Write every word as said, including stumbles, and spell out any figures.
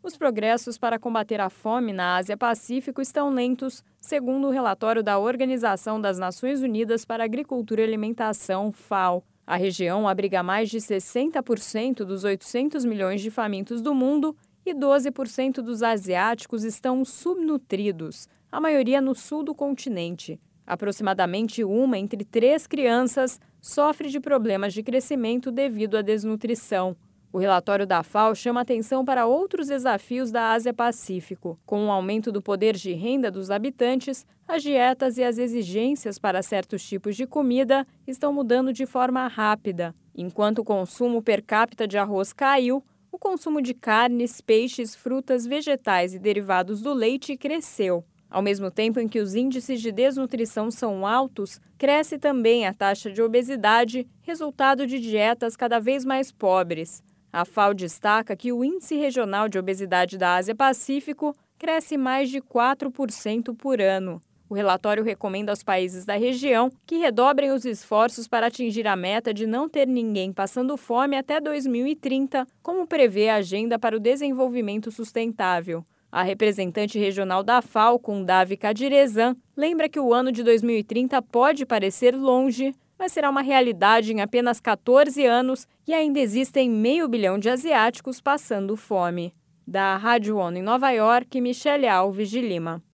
Os progressos para combater a fome na Ásia-Pacífico estão lentos, segundo o relatório da Organização das Nações Unidas para a Agricultura e Alimentação, FAO. A região abriga mais de sessenta por cento dos oitocentos milhões de famintos do mundo e doze por cento dos asiáticos estão subnutridos, a maioria no sul do continente. Aproximadamente uma entre três crianças sofre de problemas de crescimento devido à desnutrição. O relatório da FAO chama atenção para outros desafios da Ásia-Pacífico. Com o aumento do poder de renda dos habitantes, as dietas e as exigências para certos tipos de comida estão mudando de forma rápida. Enquanto o consumo per capita de arroz caiu, o consumo de carnes, peixes, frutas, vegetais e derivados do leite cresceu. Ao mesmo tempo em que os índices de desnutrição são altos, cresce também a taxa de obesidade, resultado de dietas cada vez mais pobres. A FAO destaca que o Índice Regional de Obesidade da Ásia-Pacífico cresce mais de quatro por cento por ano. O relatório recomenda aos países da região que redobrem os esforços para atingir a meta de não ter ninguém passando fome até dois mil e trinta, como prevê a Agenda para o Desenvolvimento Sustentável. A representante regional da FAO, Kundavi Kadirezan, lembra que o ano de dois mil e trinta pode parecer longe, mas será uma realidade em apenas quatorze anos e ainda existem meio bilhão de asiáticos passando fome. Da Rádio ONU em Nova York, Michele Alves de Lima.